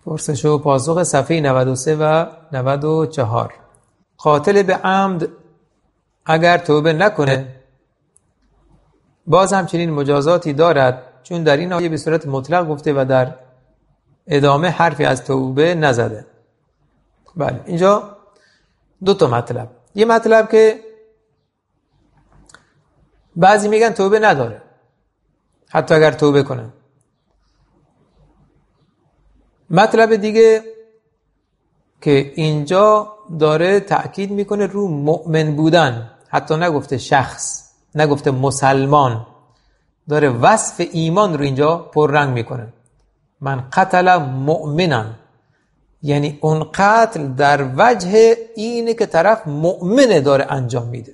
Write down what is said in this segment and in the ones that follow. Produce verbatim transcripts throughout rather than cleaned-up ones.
پرسش و پاسخ صفحه نود و سه و نود و چهار. قاتل به عمد اگر توبه نکنه باز هم چنین مجازاتی دارد، چون در این آیه به صورت مطلق گفته و در ادامه حرفی از توبه نزده. بله، اینجا دو تا مطلب. یه مطلب که بعضی میگن توبه نداره حتی اگر توبه کنه. مطلب دیگه که اینجا داره تأکید میکنه رو مؤمن بودن، حتی نگفته شخص، نگفته مسلمان، داره وصف ایمان رو اینجا پررنگ میکنه. من قتل مؤمنا، یعنی اون قتل در وجه اینه که طرف مؤمنه داره انجام میده.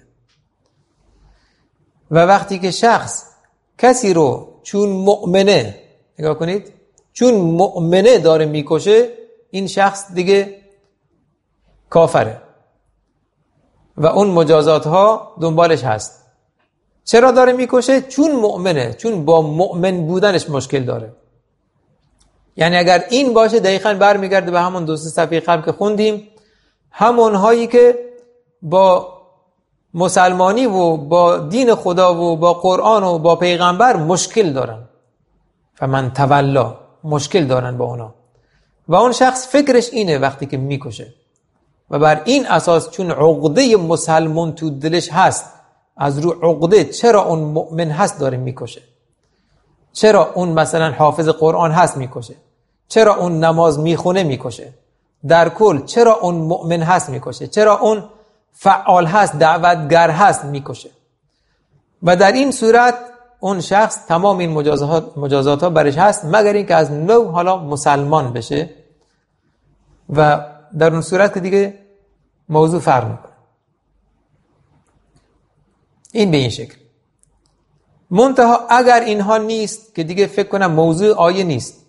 و وقتی که شخص کسی رو چون مؤمنه، نگاه کنید، چون مؤمنه داره میکشه، این شخص دیگه کافره و اون مجازات ها دنبالش هست. چرا داره میکشه؟ چون مؤمنه، چون با مؤمن بودنش مشکل داره. یعنی اگر این باشه دقیقاً برمیگرده به همون دو سه صفحه قبل که خوندیم، همون هایی که با مسلمانی و با دین خدا و با قرآن و با پیغمبر مشکل دارن، فمن تولا، مشکل دارن با اونا، و اون شخص فکرش اینه وقتی که میکشه و بر این اساس چون عقده مسلمان تو دلش هست، از رو عقده چرا اون مؤمن هست داره میکشه، چرا اون مثلا حافظ قرآن هست میکشه، چرا اون نماز میخونه میکشه، در کل چرا اون مؤمن هست میکشه، چرا اون فعال هست، دعوتگر هست میکشه. و در این صورت اون شخص تمام این مجازات مجازات ها برش هست، مگر اینکه از نو حالا مسلمان بشه و در اون صورت که دیگه موضوع فرق میکنه. این به این شکل. منتها اگر اینها نیست که دیگه فکر کنم موضوع آیه نیست،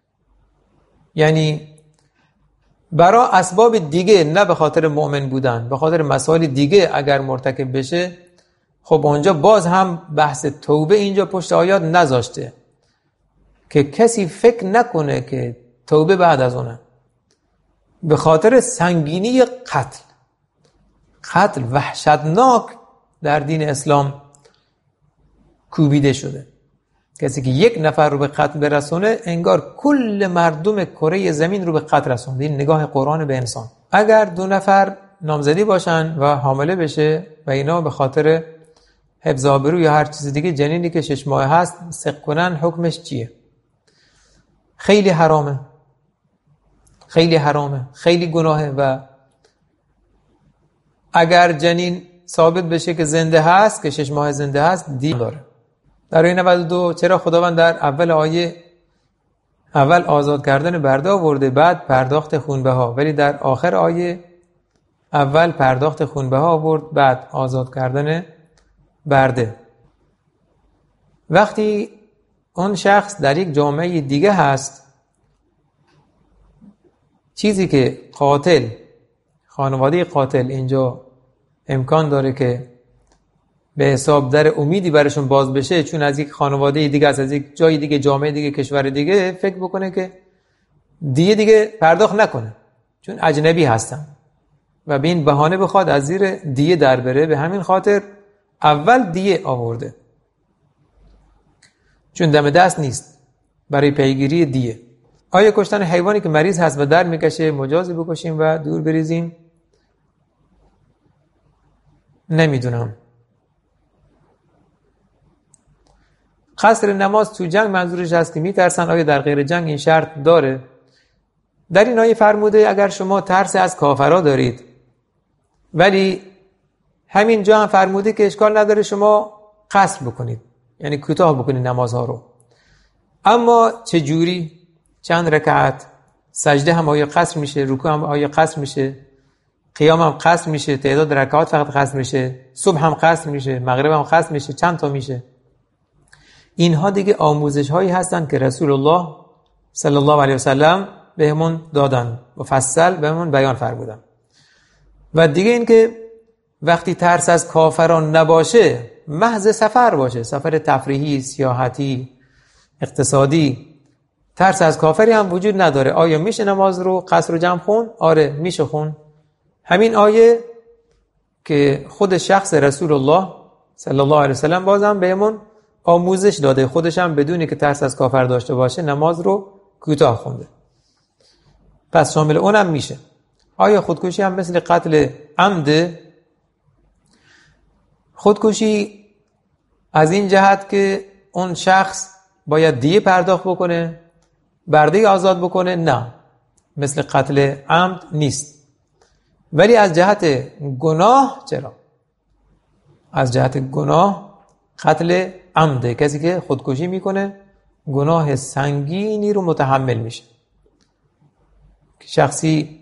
یعنی برای اسباب دیگه، نه به خاطر مؤمن بودن، به خاطر مسائل دیگه اگر مرتکب بشه، خب اونجا باز هم بحث توبه اینجا پشت آیات نذاشته که کسی فکر نکنه که توبه بعد از اونه. به خاطر سنگینی قتل، قتل وحشتناک در دین اسلام کوبیده شده. کسی که یک نفر رو به قتل برسونه انگار کل مردم کره زمین رو به قتل رسونده. این نگاه قرآن به انسان. اگر دو نفر نامزدی باشن و حامله بشه و اینا به خاطر حفظ آبرو یا هر چیز دیگه جنینی که شش ماه هست سق کنن، حکمش چیه؟ خیلی حرامه، خیلی حرامه، خیلی گناهه. و اگر جنین ثابت بشه که زنده هست، که شش ماه زنده هست، دین داره. در آیه نود و دو چرا خداوند در اول آیه اول آزاد کردن برده آورده، بعد پرداخت خونبه ها، ولی در آخر آیه اول پرداخت خونبه ها آورد، بعد آزاد کردن برده؟ وقتی اون شخص در یک جامعه دیگه هست، چیزی که قاتل، خانواده قاتل اینجا امکان داره که به حساب در امیدی برشون باز بشه، چون از یک خانواده دیگه است، از یک جای دیگه، جامعه دیگه، کشور دیگه، فکر بکنه که دیگه دیگه پرداخت نکنه چون اجنبی هستن و به این بهانه بخواد از زیر دیه در بره. به همین خاطر اول دیه آورده، چون دم دست نیست برای پیگیری دیه. آیا کشتن حیوانی که مریض هست و در میکشه مجازی بکشیم و دور بریزیم؟ نمیدونم. قصر نماز تو جنگ منظورش هست که میترسن، آیا در غیر جنگ این شرط داره؟ در این آیه فرموده اگر شما ترس از کافرها دارید، ولی همین جا هم فرموده که اشکال نداره شما قصر بکنید، یعنی کوتاه بکنید نمازها رو. اما چه جوری؟ چند رکعت؟ سجده هم آیا قصر میشه، رکوع هم آیا قصر میشه، قیام هم قصر میشه، تعداد رکعات فقط قصر میشه، صبح هم قصر میشه، مغرب هم قصر میشه، چند تا میشه؟ اینها دیگه آموزش هایی هستن که رسول الله صلی الله علیه و سلم بهمون دادن و فصل بهمون بیان فرمودن. و دیگه این که وقتی ترس از کافران نباشه، محض سفر باشه، سفر تفریحی، سیاحتی، اقتصادی، ترس از کافری هم وجود نداره. آیا میشه نماز رو قصر و جمع خون؟ آره میشه خون. همین آیه که خود شخص رسول الله صلی الله علیه وسلم بازم بهمون آموزش داده، خودش هم بدونی که ترس از کافر داشته باشه نماز رو کوتاه خونده، پس شامل اونم میشه. آیا خودکشی هم مثل قتل عمد؟ خودکشی از این جهت که اون شخص باید دیه پرداخت بکنه، برده آزاد بکنه، نه مثل قتل عمد نیست. ولی از جهت گناه چرا؟ از جهت گناه قتل عمده، کسی که خودکشی میکنه گناه سنگینی رو متحمل میشه. شخصی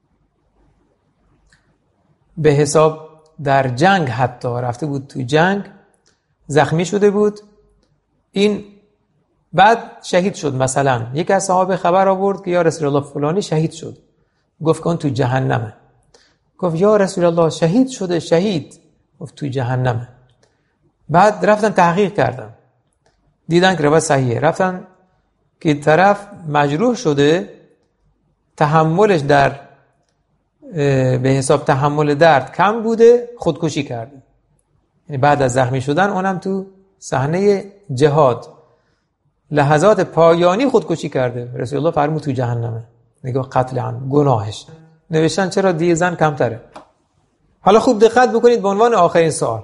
به حساب در جنگ حتی رفته بود، تو جنگ زخمی شده بود، این بعد شهید شد. مثلا یک از صحابه خبر آورد که یا رسول الله فلانی شهید شد، گفت که اون تو جهنمه. گفت یا رسول الله شهید شده؟ شهید؟ گفت تو جهنمه. بعد رفتن تحقیق کردن، دیدن که روایت صحیحه، رفتن که طرف مجروح شده، تحملش در به حساب تحمل درد کم بوده، خودکشی کرده. یعنی بعد از زخمی شدن اونم تو صحنه جهاد لحظات پایانی خودکشی کرده. رسول الله فرمود تو جهنمه. نگاه قتل عمد گناهش. نوشتن چرا دیه زن کمتره. حالا خوب دقت بکنید به عنوان آخرین سوال،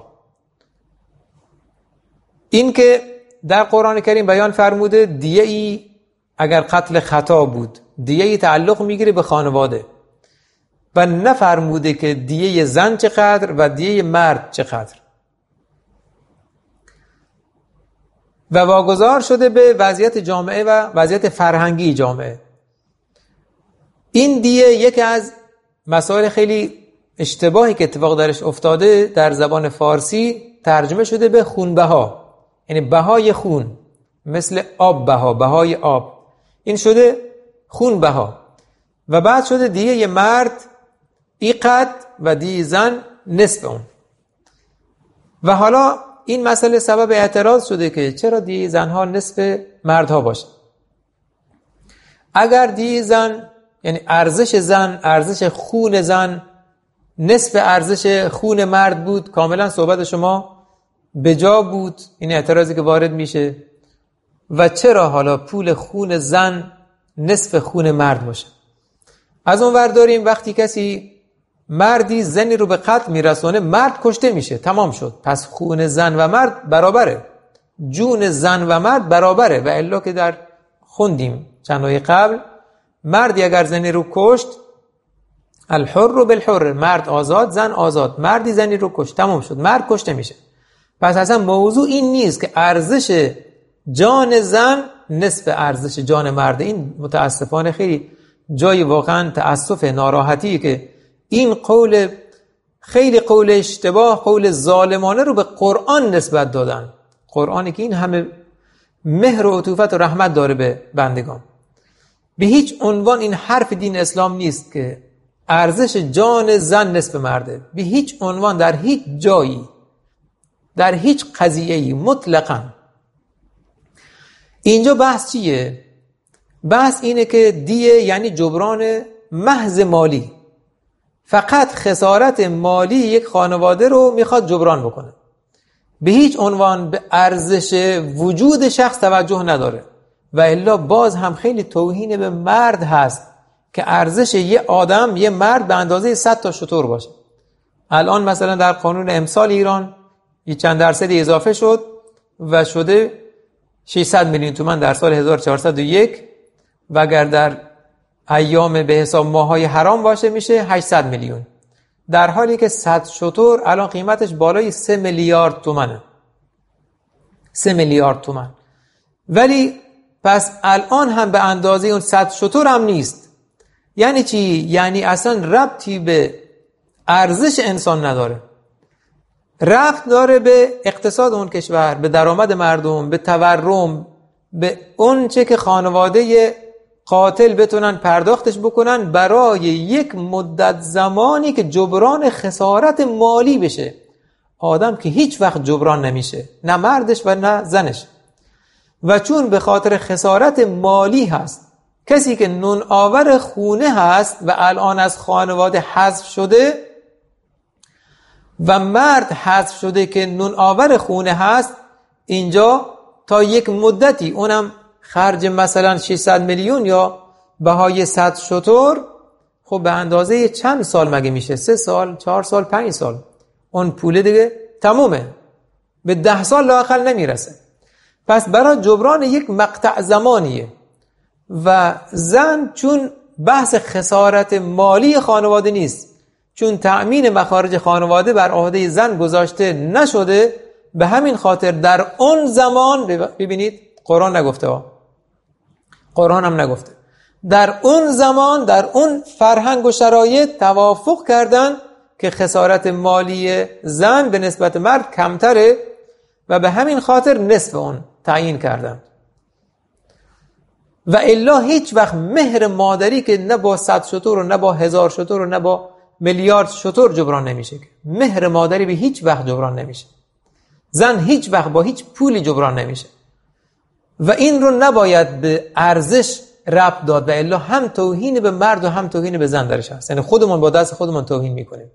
این که در قرآن کریم بیان فرموده دیه ای اگر قتل خطا بود دیه ای تعلق میگیره به خانواده و نفرموده که دیه زن چقدر و دیه مرد چقدر، و واگذار شده به وضعیت جامعه و وضعیت فرهنگی جامعه. این دیه یکی از مسائل خیلی اشتباهی که اتفاق درش افتاده در زبان فارسی ترجمه شده به خونبها، یعنی بهای خون، مثل آب بها، بهای آب، این شده خونبها. و بعد شده دیه ی مرد ایقد و دیه زن نصف اون. و حالا این مسئله سبب اعتراض شده که چرا دیه زنها نصف مردها باشه. اگر دیه زن یعنی ارزش زن، ارزش خون زن نصف ارزش خون مرد بود، کاملا صحبت شما به جا بود. این اعتراضی که وارد میشه. و چرا حالا پول خون زن نصف خون مرد باشه؟ از اون ور داریم وقتی کسی مردی زنی رو به قتل میرسونه، مرد کشته میشه، تمام شد. پس خون زن و مرد برابره، جون زن و مرد برابره. و الا که در خوندیم چند آیه قبل، مردی اگر زنی رو کشت، الحر بالحر، مرد آزاد زن آزاد. مردی زنی رو کشت، تمام شد، مرد کشته میشه. پس اصلا موضوع این نیست که ارزش جان زن نصف ارزش جان مرد. این متاسفانه خیلی جای واقعا تأسف، ناراحتی که این قول خیلی قول اشتباه، قول ظالمانه رو به قرآن نسبت دادن. قرآنی که این همه مهر و عطوفت و رحمت داره به بندگان. به هیچ عنوان این حرف دین اسلام نیست که ارزش جان زن نصف مرده. به هیچ عنوان، در هیچ جایی، در هیچ قضیه‌ای مطلقاً. اینجا بحث چیه؟ بحث اینه که دیه یعنی جبران محض مالی، فقط خسارت مالی یک خانواده رو میخواد جبران بکنه، به هیچ عنوان به ارزش وجود شخص توجه نداره. و الا باز هم خیلی توهین به مرد هست که ارزش یه آدم، یه مرد به اندازه صد تا شتر باشه. الان مثلا در قانون امسال ایران یه چند درصدی اضافه شد و شده ششصد میلیون تومان در سال هزار و چهارصد و یک، و اگر در ایام به حساب ماهای حرام باشه میشه هشتصد میلیون، در حالی که صد شتر الان قیمتش بالای سه میلیارد تومانه. سه میلیارد تومان. ولی پس الان هم به اندازه اون صد شتر هم نیست. یعنی چی؟ یعنی اصلا ربطی به ارزش انسان نداره، ربط داره به اقتصاد اون کشور، به درآمد مردم، به تورم، به اون چه که خانواده قاتل بتونن پرداختش بکنن برای یک مدت زمانی که جبران خسارت مالی بشه. آدم که هیچ وقت جبران نمیشه، نه مردش و نه زنش. و چون به خاطر خسارت مالی هست، کسی که نون آور خونه هست و الان از خانواده حذف شده و مرد حذف شده که نون آور خونه هست، اینجا تا یک مدتی، اونم خرج مثلا ششصد میلیون یا بهای صد شتر، خب به اندازه چند سال مگه میشه؟ سه سال، چهار سال، پنج سال، اون پول دیگه تمومه، به ده سال لااقل نمیرسه. پس برای جبران یک مقطع زمانیه و زن چون بحث خسارت مالی خانواده نیست، چون تأمین مخارج خانواده بر عهده زن گذاشته نشده، به همین خاطر در اون زمان، ببینید قرآن نگفته ها، قرآن هم نگفته، در اون زمان در اون فرهنگ و شرایط توافق کردن که خسارت مالی زن به نسبت مرد کمتره و به همین خاطر نصف اون تعیین کردن. و الا هیچ وقت مهر مادری که نه با صد شتر و نه با هزار شتر و نه با میلیارد شتر جبران نمیشه، مهر مادری به هیچ وقت جبران نمیشه، زن هیچ وقت با هیچ پولی جبران نمیشه و این رو نباید به ارزش ربط داد و الا هم توهین به مرد و هم توهین به زن درش هست، یعنی خودمون با دست خودمون توهین میکنیم.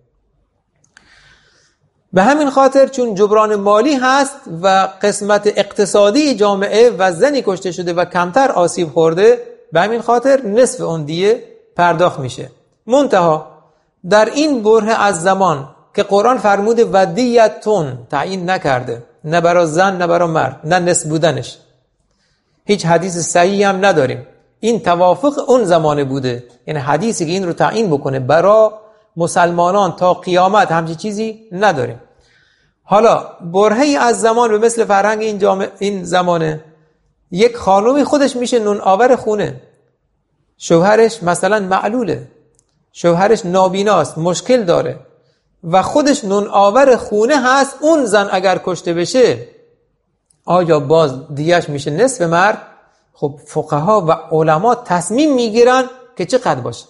به همین خاطر چون جبران مالی هست و قسمت اقتصادی جامعه و زنی کشته شده و کمتر آسیب خورده، به همین خاطر نصف اون دیه پرداخت میشه. منتها در این بره از زمان که قرآن فرموده ودیتون تعیین نکرده، نه برای زن نه برای مرد، نه نصف بودنش، هیچ حدیث صحیحی هم نداریم، این توافق اون زمانه بوده، یعنی حدیثی که این رو تعیین بکنه برای مسلمانان تا قیامت همچین چیزی نداریم. حالا برهه‌ای از زمان به مثل فرهنگ این جامعه این زمانه، یک خانومی خودش میشه نون آور خونه، شوهرش مثلا معلوله، شوهرش نابیناست، مشکل داره و خودش نون آور خونه هست، اون زن اگر کشته بشه آیا باز دیگهش میشه نصف مرد؟ خب فقها و علما تصمیم میگیرن که چقدر باشه.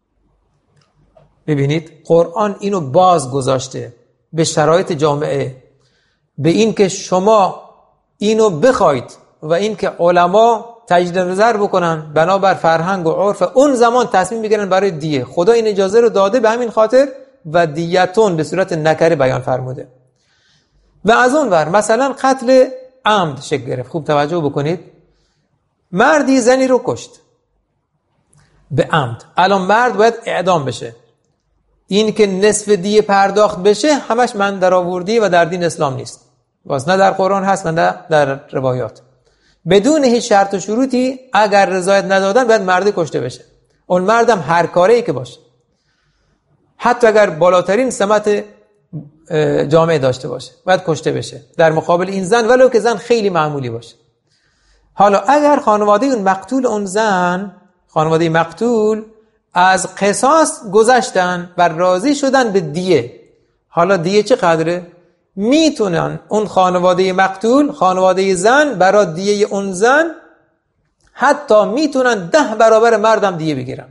ببینید قرآن اینو باز گذاشته به شرایط جامعه، به این که شما اینو بخواید و این که علما تجدید نظر بکنن بنابر فرهنگ و عرف اون زمان تصمیم بگیرن برای دیه. خدا این اجازه رو داده، به همین خاطر و دیتون به صورت نکره بیان فرموده. و از اون ور مثلا قتل عمد شکل گرفت. خوب توجه بکنید، مردی زنی رو کشت به عمد، الان مرد باید اعدام بشه، این که نصف دیه پرداخت بشه همش من در آوردی و در دین اسلام نیست، باز نه در قرآن هست نه در روایات. بدون هیچ شرط و شروطی اگر رضایت ندادن باید مرد کشته بشه، اون مردم هر کاری که باشه، حتی اگر بالاترین سمت جامعه داشته باشه باید کشته بشه در مقابل این زن، ولو که زن خیلی معمولی باشه. حالا اگر خانواده اون مقتول اون زن، خانواده مقتول از قصاص گذشتن و راضی شدن به دیه، حالا دیه چه قدره؟ میتونن اون خانواده مقتول، خانواده زن، برای دیه اون زن حتی میتونن ده برابر مردم دیه بگیرن.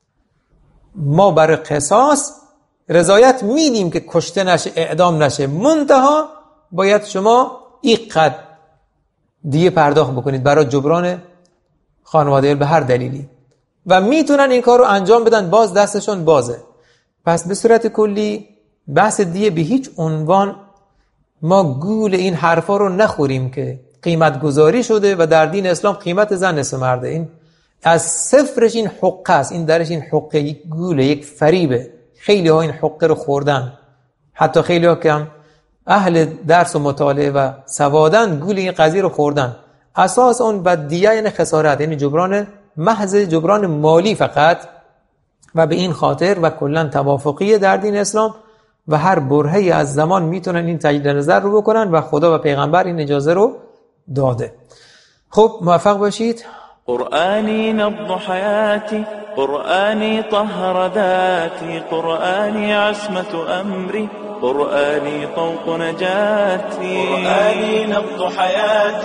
ما برای قصاص رضایت میدیم که کشته نشه، اعدام نشه، منتها باید شما اینقدر دیه پرداخت بکنید برای جبران خانواده به هر دلیلی و میتونن این کار رو انجام بدن، باز دستشون بازه. پس به صورت کلی بحث دیه به هیچ عنوان ما گول این حرفا رو نخوریم که قیمت گذاری شده و در دین اسلام قیمت زن نصف مرده. این از صفرش این حقه است، این درش این حقه یک گوله، یک فریبه. خیلی ها این حقه رو خوردن، حتی خیلی ها که هم اهل درس و مطالعه و سوادن گول این قضیه رو خوردن. اساس اون بدیه یعنی خسارت، یعنی جبران محض، جبران مالی فقط، و به این خاطر و کلن توافقیه در دین اسلام و هر برهه‌ای از زمان میتونن این تجدید نظر رو بکنن و خدا و پیغمبر این اجازه رو داده. خب موفق باشید. قرآني نبض حياتي، قرآني طهر ذاتي، قرآني عصمة أمري، قرآني طوق نجاتي، قرآني نبض حياتي.